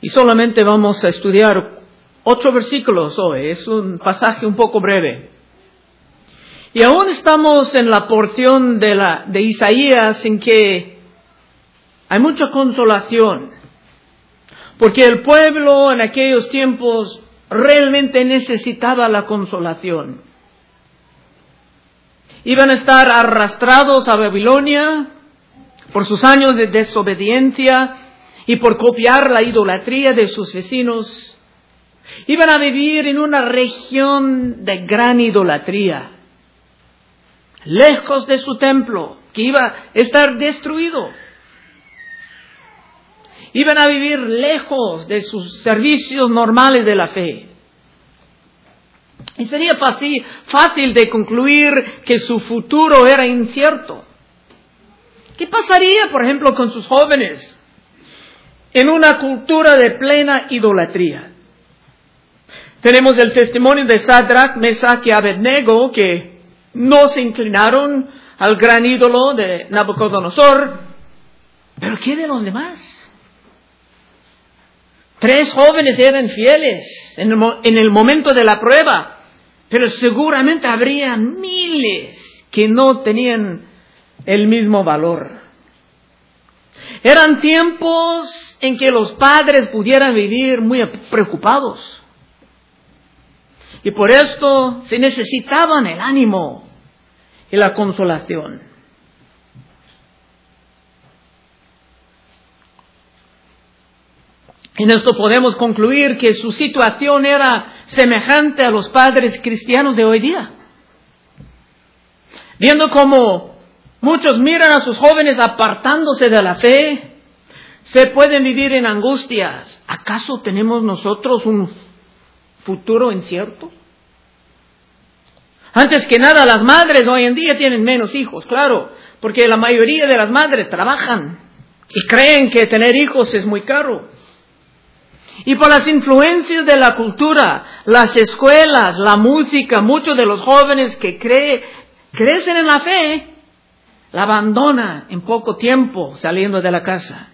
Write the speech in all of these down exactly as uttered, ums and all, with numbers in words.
Y solamente vamos a estudiar ocho versículos hoy. Es un pasaje un poco breve. Y aún estamos en la porción de, la, de Isaías en que hay mucha consolación. Porque el pueblo en aquellos tiempos realmente necesitaba la consolación. Iban a estar arrastrados a Babilonia por sus años de desobediencia y por copiar la idolatría de sus vecinos. Iban a vivir en una región de gran idolatría, lejos de su templo, que iba a estar destruido. Iban a vivir lejos de sus servicios normales de la fe. Y sería fácil, fácil de concluir que su futuro era incierto. ¿Qué pasaría, por ejemplo, con sus jóvenes en una cultura de plena idolatría? Tenemos el testimonio de Sadrach, Mesach y Abednego, que no se inclinaron al gran ídolo de Nabucodonosor. ¿Pero qué de los demás? Tres jóvenes eran fieles en el, en el momento de la prueba, pero seguramente habría miles que no tenían el mismo valor. Eran tiempos en que los padres pudieran vivir muy preocupados. Y por esto se necesitaban el ánimo y la consolación. En esto podemos concluir que su situación era semejante a los padres cristianos de hoy día. Viendo cómo muchos miran a sus jóvenes apartándose de la fe, se pueden vivir en angustias. ¿Acaso tenemos nosotros un futuro incierto? Antes que nada, las madres hoy en día tienen menos hijos, claro, porque la mayoría de las madres trabajan y creen que tener hijos es muy caro. Y por las influencias de la cultura, las escuelas, la música, muchos de los jóvenes que cree, crecen en la fe, la abandonan en poco tiempo saliendo de la casa.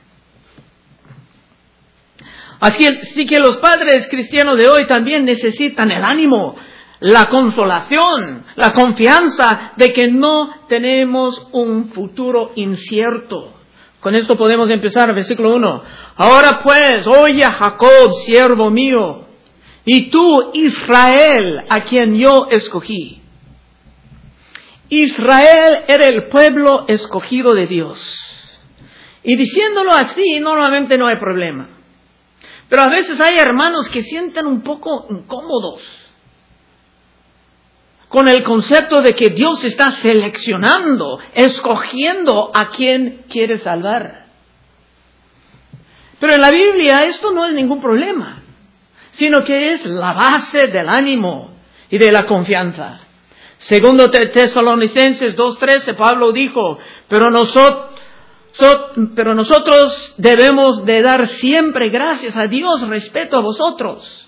Así, así que los padres cristianos de hoy también necesitan el ánimo, la consolación, la confianza de que no tenemos un futuro incierto. Con esto podemos empezar, versículo uno. Ahora pues, oye Jacob, siervo mío, y tú, Israel, a quien yo escogí. Israel era el pueblo escogido de Dios. Y diciéndolo así, normalmente no hay problema. Pero a veces hay hermanos que sienten un poco incómodos con el concepto de que Dios está seleccionando, escogiendo a quien quiere salvar. Pero en la Biblia esto no es ningún problema, sino que es la base del ánimo y de la confianza. Segundo Tesalonicenses dos trece, Pablo dijo, pero nosotros, pero nosotros debemos de dar siempre gracias a Dios respecto a vosotros.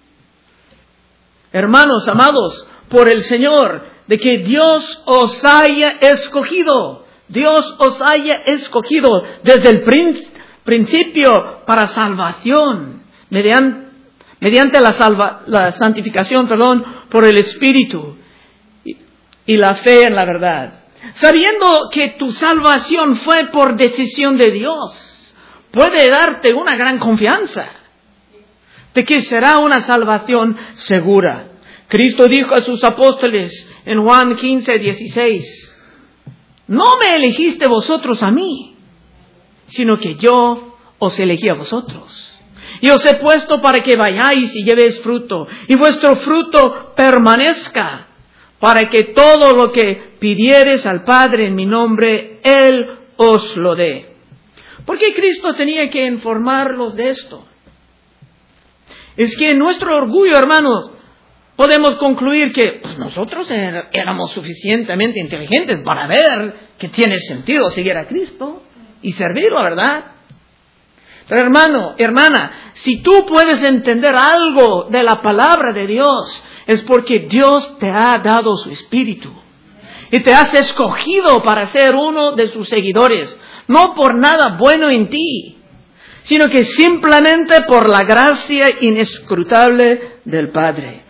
Hermanos amados, por el Señor, de que Dios os haya escogido, Dios os haya escogido desde el principio para salvación, mediante, mediante la, salva, la santificación, perdón, por el Espíritu y, y la fe en la verdad. Sabiendo que tu salvación fue por decisión de Dios, puede darte una gran confianza de que será una salvación segura. Cristo dijo a sus apóstoles en Juan quince, dieciséis, no me elegiste vosotros a mí, sino que yo os elegí a vosotros. Y os he puesto para que vayáis y llevéis fruto, y vuestro fruto permanezca, para que todo lo que pidiereis al Padre en mi nombre, Él os lo dé. ¿Por qué Cristo tenía que informarlos de esto? Es que en nuestro orgullo, hermanos, podemos concluir que pues, nosotros éramos suficientemente inteligentes para ver que tiene sentido seguir a Cristo y servirlo, ¿verdad? Pero hermano, hermana, si tú puedes entender algo de la palabra de Dios, es porque Dios te ha dado su Espíritu y te has escogido para ser uno de sus seguidores, no por nada bueno en ti, sino que simplemente por la gracia inescrutable del Padre.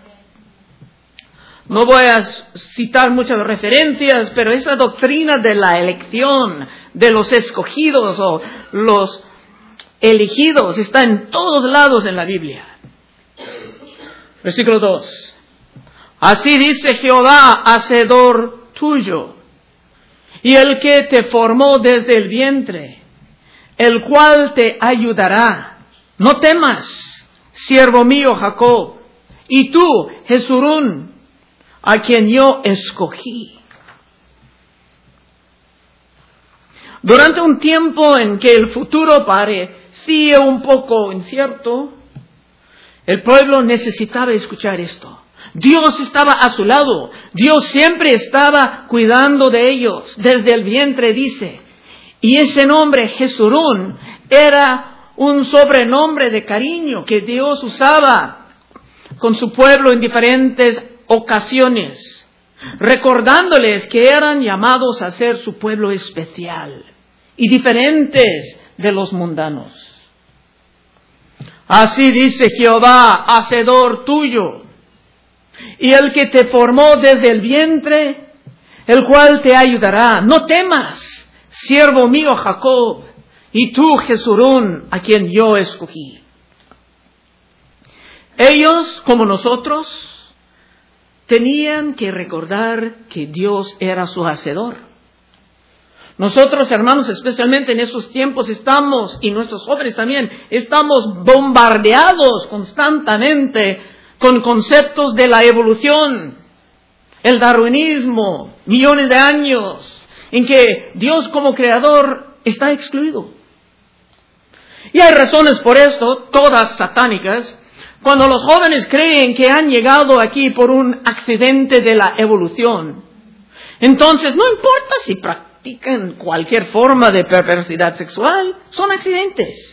No voy a citar muchas referencias, pero esa doctrina de la elección, de los escogidos o los elegidos, está en todos lados en la Biblia. Versículo dos. Así dice Jehová, hacedor tuyo, y el que te formó desde el vientre, el cual te ayudará. No temas, siervo mío Jacob, y tú, Jesurún, a quien yo escogí. Durante un tiempo en que el futuro parecía un poco incierto, el pueblo necesitaba escuchar esto. Dios estaba a su lado. Dios siempre estaba cuidando de ellos. Desde el vientre dice. Y ese nombre, Jesurún, era un sobrenombre de cariño que Dios usaba con su pueblo en diferentes ocasiones, recordándoles que eran llamados a ser su pueblo especial y diferentes de los mundanos. Así dice Jehová, hacedor tuyo, y el que te formó desde el vientre, el cual te ayudará. No temas, siervo mío Jacob, y tú Jesurún, a quien yo escogí. Ellos, como nosotros, tenían que recordar que Dios era su hacedor. Nosotros, hermanos, especialmente en estos tiempos estamos, y nuestros jóvenes también, estamos bombardeados constantemente con conceptos de la evolución, el darwinismo, millones de años, en que Dios como creador está excluido. Y hay razones por esto, todas satánicas. Cuando los jóvenes creen que han llegado aquí por un accidente de la evolución, entonces no importa si practican cualquier forma de perversidad sexual, son accidentes.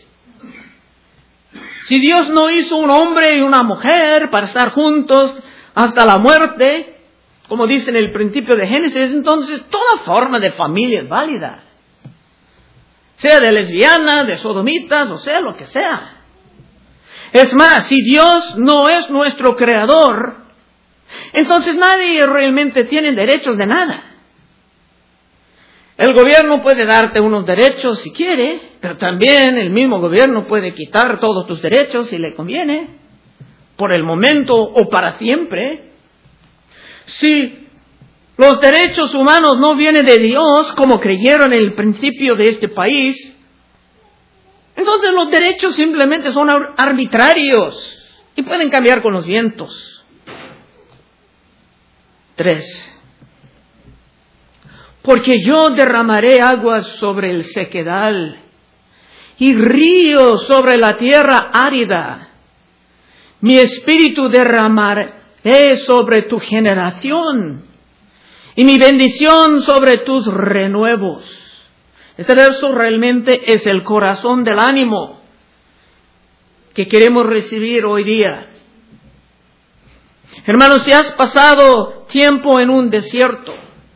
Si Dios no hizo un hombre y una mujer para estar juntos hasta la muerte, como dice en el principio de Génesis, entonces toda forma de familia es válida. Sea de lesbianas, de sodomitas, o sea lo que sea. Es más, si Dios no es nuestro creador, entonces nadie realmente tiene derechos de nada. El gobierno puede darte unos derechos si quiere, pero también el mismo gobierno puede quitar todos tus derechos si le conviene, por el momento o para siempre. Si los derechos humanos no vienen de Dios, como creyeron en el principio de este país, entonces los derechos simplemente son arbitrarios y pueden cambiar con los vientos. Tres. Porque yo derramaré aguas sobre el sequedal y ríos sobre la tierra árida. Mi espíritu derramaré sobre tu generación y mi bendición sobre tus renuevos. Este verso realmente es el corazón del ánimo que queremos recibir hoy día. Hermanos, si has pasado tiempo en un desierto,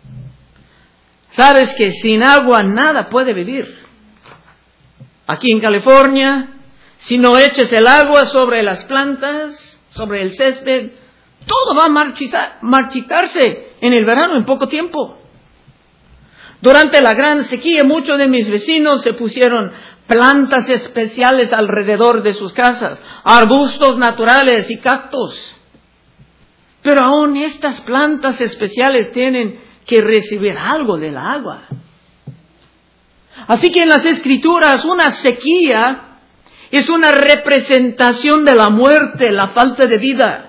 sabes que sin agua nada puede vivir. Aquí en California, si no eches el agua sobre las plantas, sobre el césped, todo va a marchitarse en el verano en poco tiempo. Durante la gran sequía, muchos de mis vecinos se pusieron plantas especiales alrededor de sus casas, arbustos naturales y cactus. Pero aún estas plantas especiales tienen que recibir algo del agua. Así que en las Escrituras, una sequía es una representación de la muerte, la falta de vida.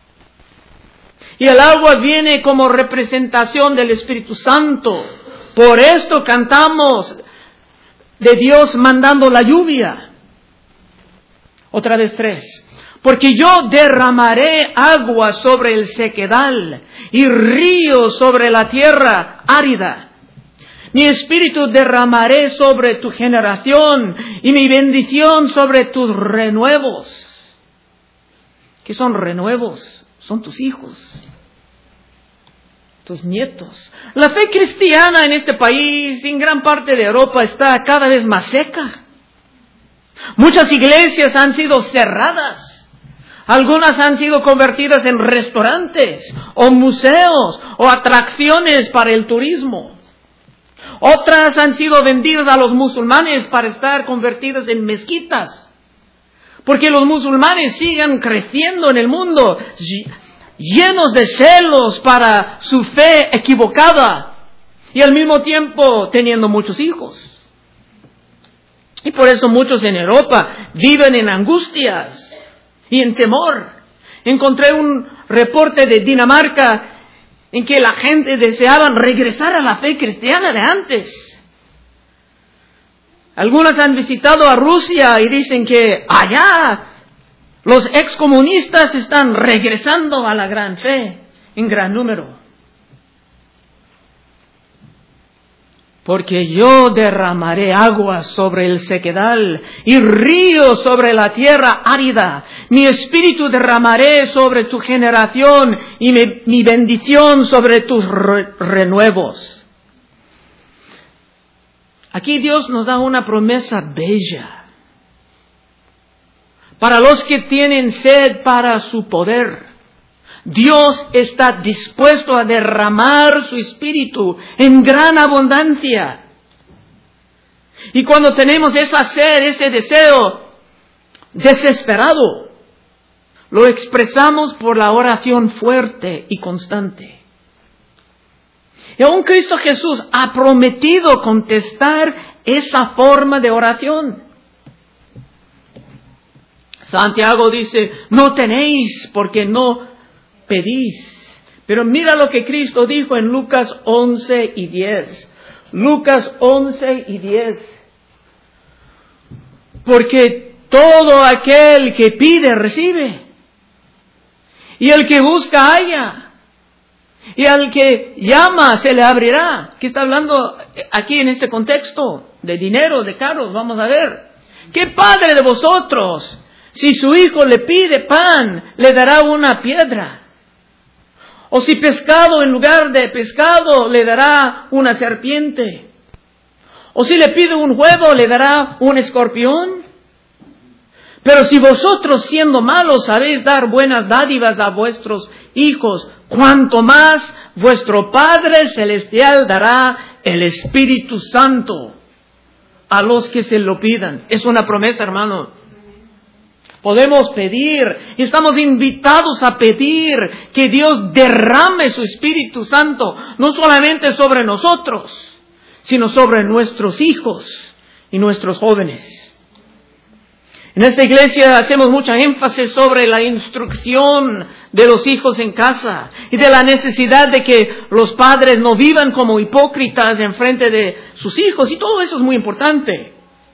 Y el agua viene como representación del Espíritu Santo. Por esto cantamos de Dios mandando la lluvia. Otra vez tres. Porque yo derramaré agua sobre el sequedal y ríos sobre la tierra árida. Mi espíritu derramaré sobre tu generación y mi bendición sobre tus renuevos. ¿Qué son renuevos? Son tus hijos, tus nietos. La fe cristiana en este país y en gran parte de Europa está cada vez más seca. Muchas iglesias han sido cerradas. Algunas han sido convertidas en restaurantes o museos o atracciones para el turismo. Otras han sido vendidas a los musulmanes para estar convertidas en mezquitas. Porque los musulmanes sigan creciendo en el mundo, llenos de celos para su fe equivocada y al mismo tiempo teniendo muchos hijos. Y por eso muchos en Europa viven en angustias y en temor. Encontré un reporte de Dinamarca en que la gente deseaba regresar a la fe cristiana de antes. Algunas han visitado a Rusia y dicen que allá los excomunistas están regresando a la gran fe en gran número. Porque yo derramaré aguas sobre el sequedal y ríos sobre la tierra árida. Mi espíritu derramaré sobre tu generación y mi, mi bendición sobre tus re, renuevos. Aquí Dios nos da una promesa bella. Para los que tienen sed para su poder, Dios está dispuesto a derramar su espíritu en gran abundancia. Y cuando tenemos esa sed, ese deseo desesperado, lo expresamos por la oración fuerte y constante. Y aún Cristo Jesús ha prometido contestar esa forma de oración. Santiago dice, no tenéis porque no pedís. Pero mira lo que Cristo dijo en Lucas once y diez. Lucas once y diez. Porque todo aquel que pide, recibe. Y el que busca, halla. Y al que llama, se le abrirá. ¿Qué está hablando aquí en este contexto? De dinero, de carros, vamos a ver. ¿Qué padre de vosotros, si su hijo le pide pan, le dará una piedra? O si pescado en lugar de pescado, le dará una serpiente. O si le pide un huevo, le dará un escorpión. Pero si vosotros, siendo malos, sabéis dar buenas dádivas a vuestros hijos, cuanto más vuestro Padre Celestial dará el Espíritu Santo a los que se lo pidan. Es una promesa, hermano. Podemos pedir, y estamos invitados a pedir que Dios derrame su Espíritu Santo, no solamente sobre nosotros, sino sobre nuestros hijos y nuestros jóvenes. En esta iglesia hacemos mucha énfasis sobre la instrucción de los hijos en casa y de la necesidad de que los padres no vivan como hipócritas en frente de sus hijos, y todo eso es muy importante.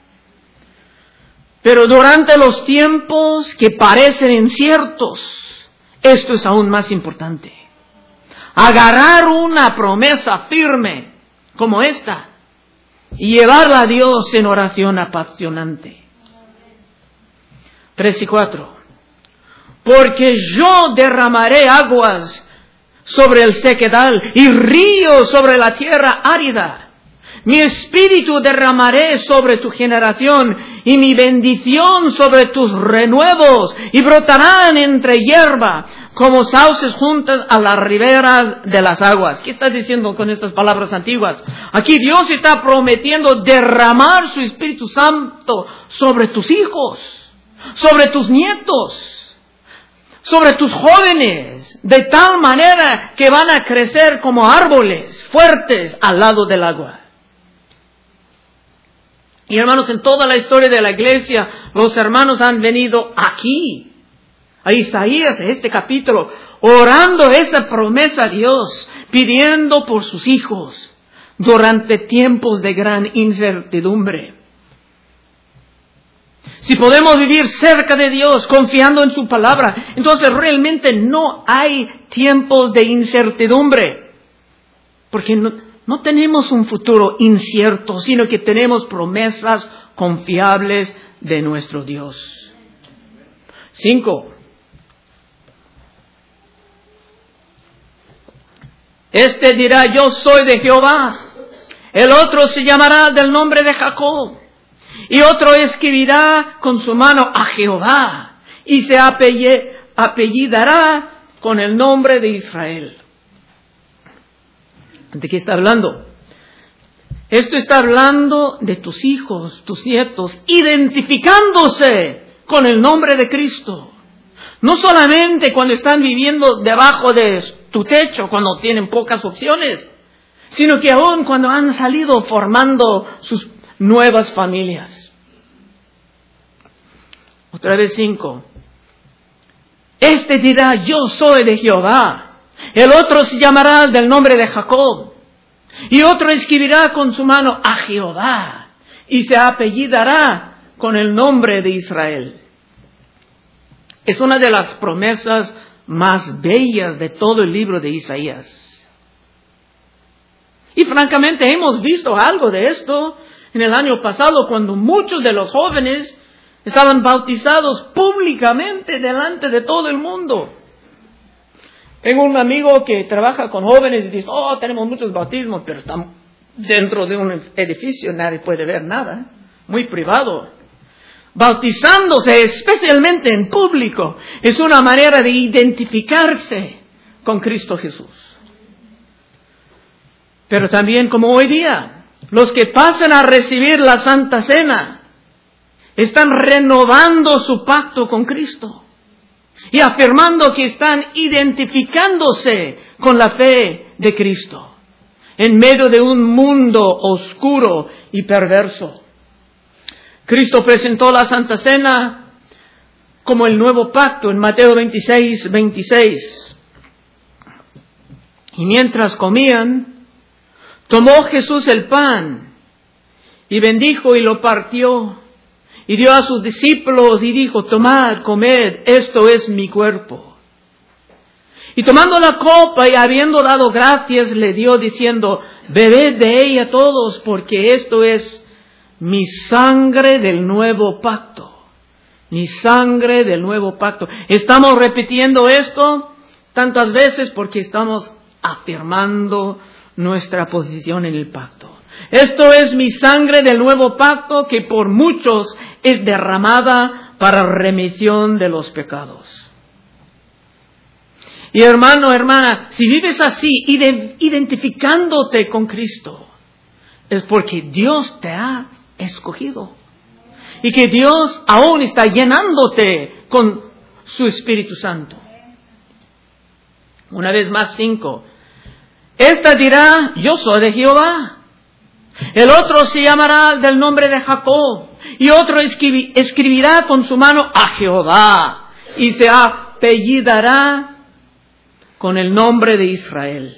Pero durante los tiempos que parecen inciertos, esto es aún más importante. Agarrar una promesa firme como esta y llevarla a Dios en oración apasionante. Tres y cuatro. Porque yo derramaré aguas sobre el sequedal y ríos sobre la tierra árida. Mi espíritu derramaré sobre tu generación y mi bendición sobre tus renuevos, y brotarán entre hierba como sauces juntas a las riberas de las aguas. ¿Qué está diciendo con estas palabras antiguas? Aquí Dios está prometiendo derramar su Espíritu Santo sobre tus hijos, sobre tus nietos, sobre tus jóvenes, de tal manera que van a crecer como árboles fuertes al lado del agua. Y hermanos, en toda la historia de la iglesia, los hermanos han venido aquí, a Isaías, en este capítulo, orando esa promesa a Dios, pidiendo por sus hijos, durante tiempos de gran incertidumbre. Si podemos vivir cerca de Dios, confiando en su palabra, entonces realmente no hay tiempos de incertidumbre. Porque no... No tenemos un futuro incierto, sino que tenemos promesas confiables de nuestro Dios. Cinco. Este dirá, yo soy de Jehová. El otro se llamará del nombre de Jacob. Y otro escribirá con su mano a Jehová y se apellidará con el nombre de Israel. ¿De qué está hablando? Esto está hablando de tus hijos, tus nietos, identificándose con el nombre de Cristo. No solamente cuando están viviendo debajo de tu techo, cuando tienen pocas opciones, sino que aún cuando han salido formando sus nuevas familias. Otra vez cinco. Este dirá, yo soy de Jehová. El otro se llamará del nombre de Jacob. Y otro escribirá con su mano a Jehová y se apellidará con el nombre de Israel. Es una de las promesas más bellas de todo el libro de Isaías. Y francamente hemos visto algo de esto en el año pasado cuando muchos de los jóvenes estaban bautizados públicamente delante de todo el mundo. Tengo un amigo que trabaja con jóvenes y dice, oh, tenemos muchos bautismos, pero estamos dentro de un edificio, nadie puede ver nada, muy privado. Bautizándose, especialmente en público, es una manera de identificarse con Cristo Jesús. Pero también como hoy día, los que pasan a recibir la Santa Cena, están renovando su pacto con Cristo. Y afirmando que están identificándose con la fe de Cristo en medio de un mundo oscuro y perverso. Cristo presentó la Santa Cena como el nuevo pacto en Mateo veintiséis, veintiséis. Y mientras comían, tomó Jesús el pan y bendijo y lo partió. Y dio a sus discípulos y dijo, tomad, comed, esto es mi cuerpo. Y tomando la copa y habiendo dado gracias, le dio diciendo, bebed de ella todos, porque esto es mi sangre del nuevo pacto. Mi sangre del nuevo pacto. Estamos repitiendo esto tantas veces porque estamos afirmando nuestra posición en el pacto. Esto es mi sangre del nuevo pacto que por muchos es derramada para remisión de los pecados. Y hermano, hermana, si vives así, identificándote con Cristo, es porque Dios te ha escogido. Y que Dios aún está llenándote con su Espíritu Santo. Una vez más, cinco. Esta dirá, yo soy de Jehová. El otro se llamará del nombre de Jacob, y otro escribi- escribirá con su mano a Jehová, y se apellidará con el nombre de Israel.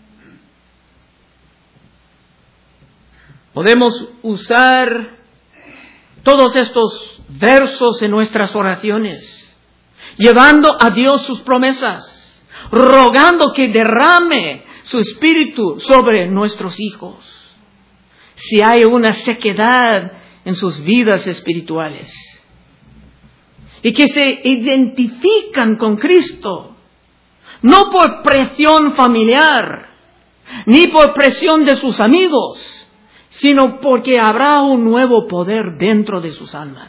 Podemos usar todos estos versos en nuestras oraciones, llevando a Dios sus promesas, rogando que derrame su espíritu sobre nuestros hijos. Si hay una sequedad en sus vidas espirituales y que se identifican con Cristo, no por presión familiar, ni por presión de sus amigos, sino porque habrá un nuevo poder dentro de sus almas.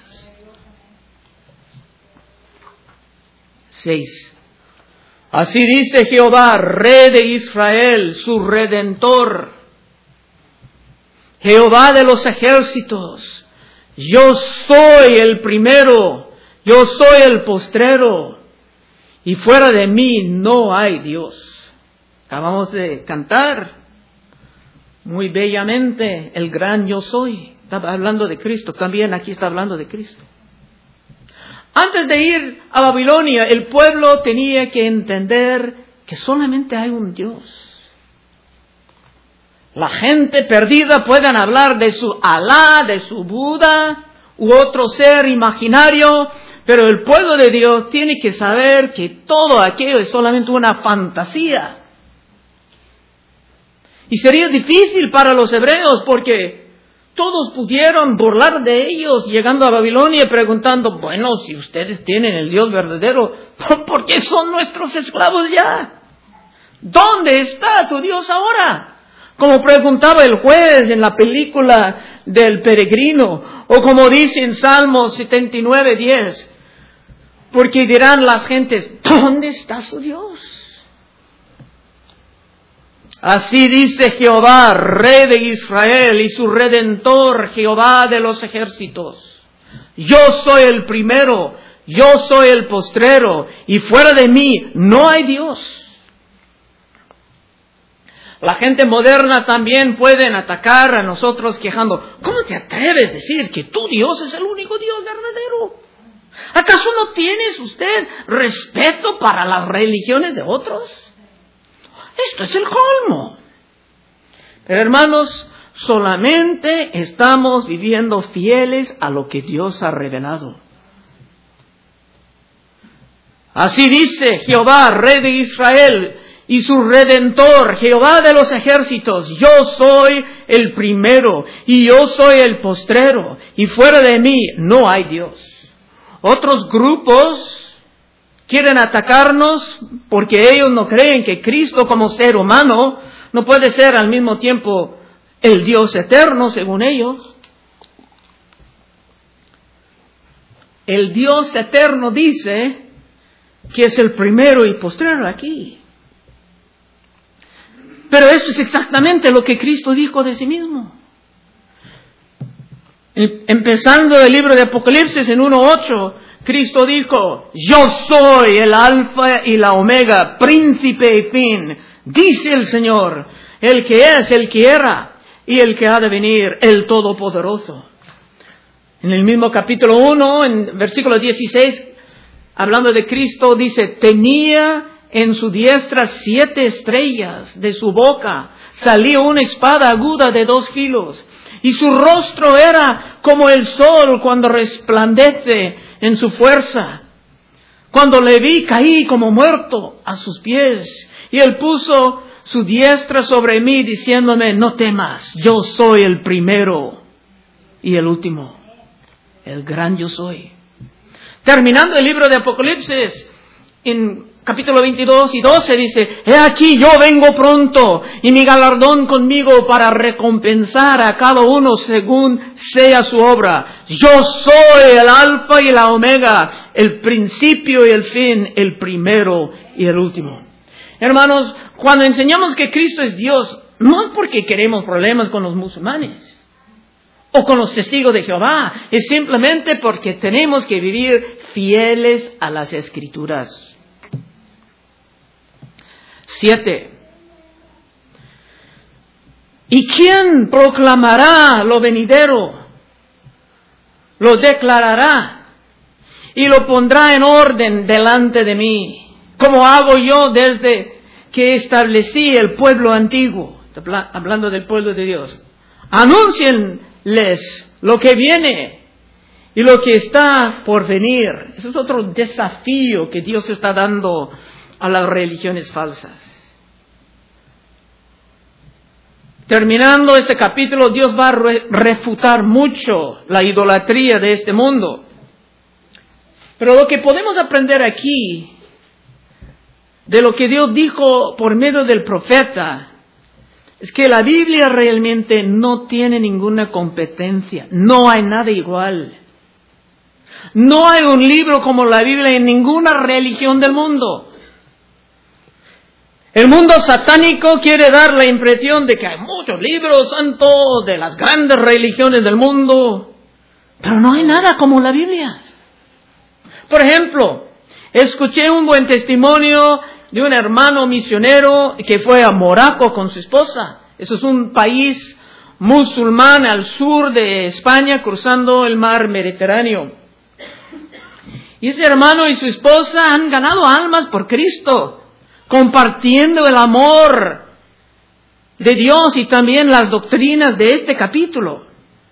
Seis. Así dice Jehová, Rey de Israel, su Redentor, Jehová de los ejércitos, yo soy el primero, yo soy el postrero, y fuera de mí no hay Dios. Acabamos de cantar muy bellamente el gran yo soy. Estaba hablando de Cristo, también aquí está hablando de Cristo. Antes de ir a Babilonia, el pueblo tenía que entender que solamente hay un Dios. La gente perdida pueden hablar de su Alá, de su Buda u otro ser imaginario, pero el pueblo de Dios tiene que saber que todo aquello es solamente una fantasía. Y sería difícil para los hebreos porque todos pudieron burlar de ellos llegando a Babilonia preguntando, bueno, si ustedes tienen el Dios verdadero, ¿por qué son nuestros esclavos ya? ¿Dónde está tu Dios ahora? Como preguntaba el juez en la película del peregrino, o como dice en Salmos setenta y nueve, diez, porque dirán las gentes, ¿dónde está su Dios? Así dice Jehová, Rey de Israel y su Redentor, Jehová de los ejércitos. Yo soy el primero, yo soy el postrero, y fuera de mí no hay Dios. La gente moderna también pueden atacar a nosotros quejando, ¿cómo te atreves a decir que tu Dios es el único Dios verdadero? ¿Acaso no tienes usted respeto para las religiones de otros? Esto es el colmo. Pero hermanos, solamente estamos viviendo fieles a lo que Dios ha revelado. Así dice Jehová, Rey de Israel y su Redentor, Jehová de los ejércitos, yo soy el primero y yo soy el postrero, y fuera de mí no hay Dios. Otros grupos quieren atacarnos porque ellos no creen que Cristo como ser humano no puede ser al mismo tiempo el Dios eterno, según ellos. El Dios eterno dice que es el primero y postrero aquí. Pero eso es exactamente lo que Cristo dijo de sí mismo. Empezando el libro de Apocalipsis en uno ocho, Cristo dijo, yo soy el alfa y la omega, príncipe y fin, dice el Señor, el que es, el que era y el que ha de venir, el Todopoderoso. En el mismo capítulo uno, en versículo dieciséis, hablando de Cristo, dice, tenía en su diestra siete estrellas, de su boca salía una espada aguda de dos filos, y su rostro era como el sol cuando resplandece en su fuerza. Cuando le vi, caí como muerto a sus pies, y él puso su diestra sobre mí, diciéndome, no temas, yo soy el primero y el último, el gran yo soy. Terminando el libro de Apocalipsis, en capítulo veintidós y doce dice, he aquí yo vengo pronto y mi galardón conmigo para recompensar a cada uno según sea su obra. Yo soy el alfa y la omega, el principio y el fin, el primero y el último. Hermanos, cuando enseñamos que Cristo es Dios, no es porque queremos problemas con los musulmanes o con los testigos de Jehová, es simplemente porque tenemos que vivir fieles a las Escrituras. Siete. ¿Y quién proclamará lo venidero? Lo declarará y lo pondrá en orden delante de mí, como hago yo desde que establecí el pueblo antiguo, hablando del pueblo de Dios. Anúncienles lo que viene y lo que está por venir. Ese es otro desafío que Dios está dando a las religiones falsas. Terminando este capítulo, Dios va a re- refutar mucho la idolatría de este mundo. Pero lo que podemos aprender aquí, de lo que Dios dijo por medio del profeta, es que la Biblia realmente no tiene ninguna competencia. No hay nada igual. No hay un libro como la Biblia en ninguna religión del mundo. El mundo satánico quiere dar la impresión de que hay muchos libros santos de las grandes religiones del mundo, pero no hay nada como la Biblia. Por ejemplo, escuché un buen testimonio de un hermano misionero que fue a Morocco con su esposa. Eso es un país musulmán al sur de España, cruzando el mar Mediterráneo. Y ese hermano y su esposa han ganado almas por Cristo, compartiendo el amor de Dios y también las doctrinas de este capítulo.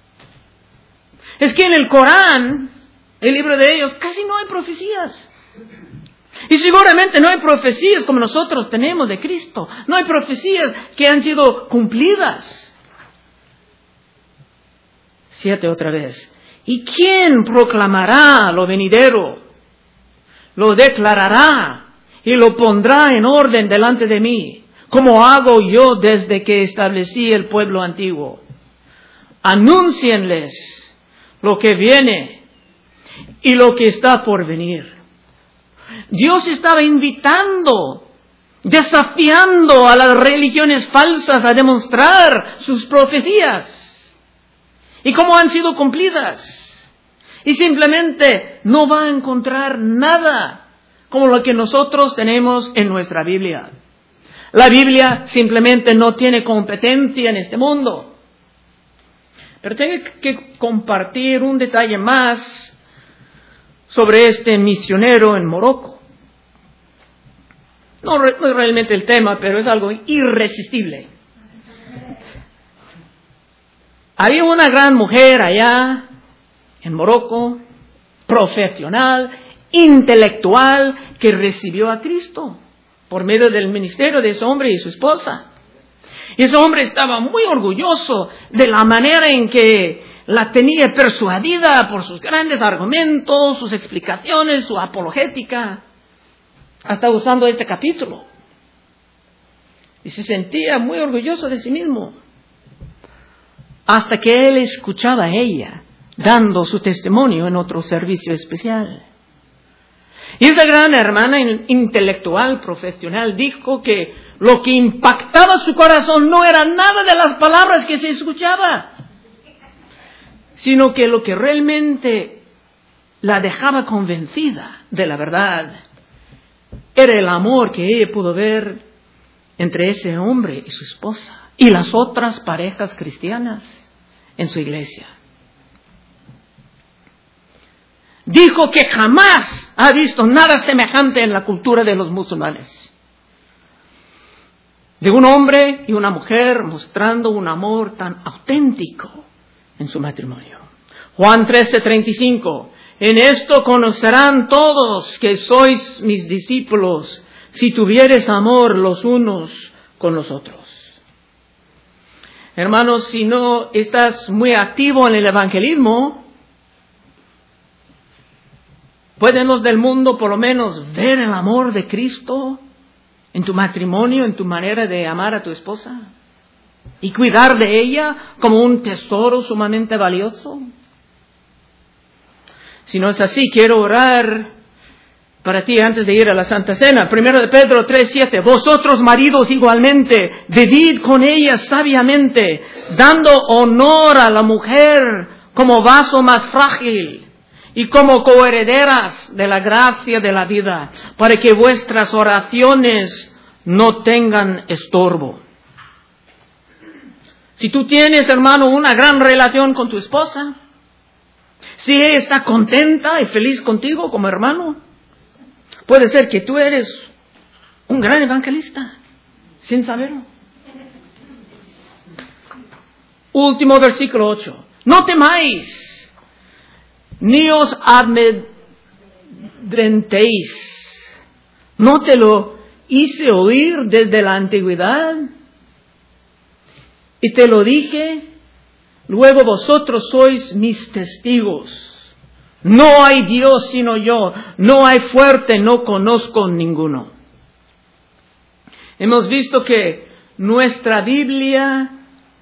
Es que en el Corán, el libro de ellos, casi no hay profecías. Y seguramente no hay profecías como nosotros tenemos de Cristo. No hay profecías que han sido cumplidas. Siete otra vez. ¿Y quién proclamará lo venidero? Lo declarará y lo pondrá en orden delante de mí, como hago yo desde que establecí el pueblo antiguo. Anúncienles lo que viene y lo que está por venir. Dios estaba invitando, desafiando a las religiones falsas a demostrar sus profecías y cómo han sido cumplidas. Y simplemente no va a encontrar nada como lo que nosotros tenemos en nuestra Biblia. La Biblia simplemente no tiene competencia en este mundo. Pero tengo que compartir un detalle más sobre este misionero en Morocco. No, no es realmente el tema, pero es algo irresistible. Había una gran mujer allá en Morocco, profesional, intelectual, que recibió a Cristo por medio del ministerio de ese hombre y su esposa. Y ese hombre estaba muy orgulloso de la manera en que la tenía persuadida por sus grandes argumentos, sus explicaciones, su apologética, hasta usando este capítulo. Y se sentía muy orgulloso de sí mismo, hasta que él escuchaba a ella dando su testimonio en otro servicio especial. Y esa gran hermana intelectual, profesional, dijo que lo que impactaba su corazón no era nada de las palabras que se escuchaba, sino que lo que realmente la dejaba convencida de la verdad era el amor que ella pudo ver entre ese hombre y su esposa y las otras parejas cristianas en su iglesia. Dijo que jamás ha visto nada semejante en la cultura de los musulmanes. De un hombre y una mujer mostrando un amor tan auténtico en su matrimonio. Juan trece, treinta y cinco. En esto conocerán todos que sois mis discípulos, si tuviereis amor los unos con los otros. Hermanos, si no estás muy activo en el evangelismo, ¿pueden los del mundo por lo menos ver el amor de Cristo en tu matrimonio, en tu manera de amar a tu esposa? Y cuidar de ella como un tesoro sumamente valioso. Si no es así, quiero orar para ti antes de ir a la Santa Cena. Primero de Pedro tres, siete. Vosotros maridos igualmente, vivid con ella sabiamente, dando honor a la mujer como vaso más frágil y como coherederas de la gracia de la vida, para que vuestras oraciones no tengan estorbo. Si tú tienes, hermano, una gran relación con tu esposa, si ella está contenta y feliz contigo como hermano, puede ser que tú eres un gran evangelista, sin saberlo. Último versículo ocho. No temáis, ni os amedrentéis. ¿No te lo hice oír desde la antigüedad? Y te lo dije, luego vosotros sois mis testigos. No hay Dios sino yo, no hay fuerte, no conozco ninguno. Hemos visto que nuestra Biblia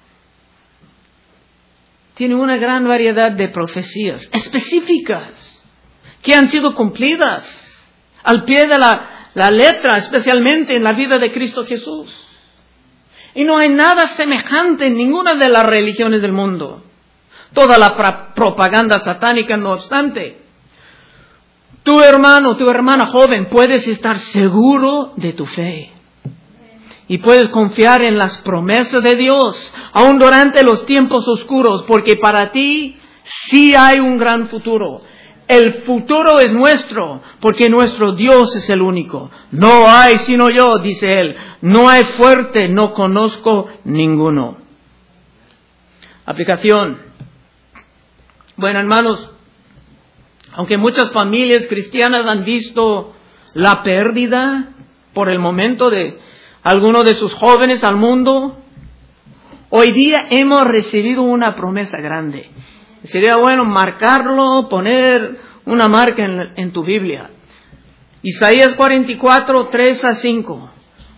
tiene una gran variedad de profecías específicas que han sido cumplidas al pie de la, la letra, especialmente en la vida de Cristo Jesús. Y no hay nada semejante en ninguna de las religiones del mundo. Toda la pra- propaganda satánica, no obstante. Tu hermano, tu hermana joven, puedes estar seguro de tu fe. Y puedes confiar en las promesas de Dios, aun durante los tiempos oscuros, porque para ti sí hay un gran futuro. El futuro es nuestro, porque nuestro Dios es el único. No hay sino yo, dice él. No hay fuerte, no conozco ninguno. Aplicación. Bueno, hermanos, aunque muchas familias cristianas han visto la pérdida por el momento de algunos de sus jóvenes al mundo, hoy día hemos recibido una promesa grande. Sería bueno marcarlo, poner una marca en, en tu Biblia. Isaías cuarenta y cuatro, tres a cinco.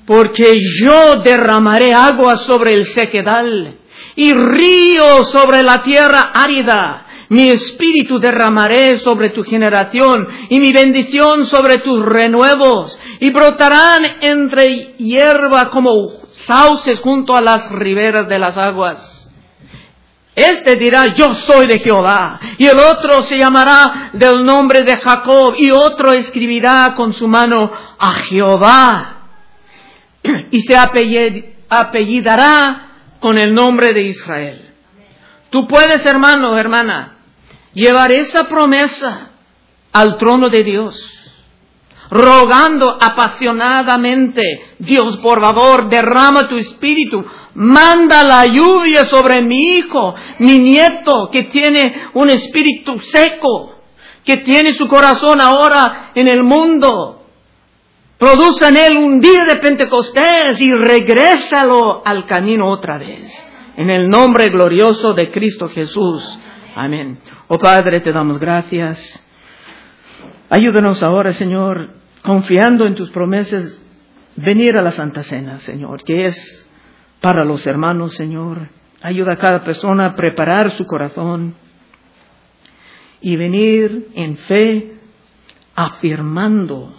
porque yo derramaré agua sobre el sequedal y río sobre la tierra árida. Mi espíritu derramaré sobre tu generación y mi bendición sobre tus renuevos, y brotarán entre hierba como sauces junto a las riberas de las aguas. Este dirá, yo soy de Jehová, y el otro se llamará del nombre de Jacob, y otro escribirá con su mano a Jehová, y se apellidará con el nombre de Israel. Tú puedes, hermano, hermana, llevar esa promesa al trono de Dios, rogando apasionadamente: Dios, por favor, derrama tu espíritu, manda la lluvia sobre mi hijo, mi nieto, que tiene un espíritu seco, que tiene su corazón ahora en el mundo. Produce en él un día de Pentecostés y regrésalo al camino otra vez. En el nombre glorioso de Cristo Jesús. Amén. Oh Padre, te damos gracias. Ayúdanos ahora, Señor, confiando en tus promesas, venir a la Santa Cena, Señor, que es para los hermanos, Señor. Ayuda a cada persona a preparar su corazón y venir en fe, afirmando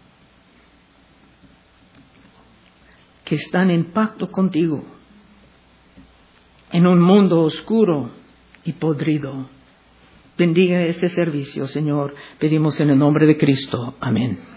que están en pacto contigo en un mundo oscuro y podrido. Bendiga este servicio, Señor. Pedimos en el nombre de Cristo. Amén.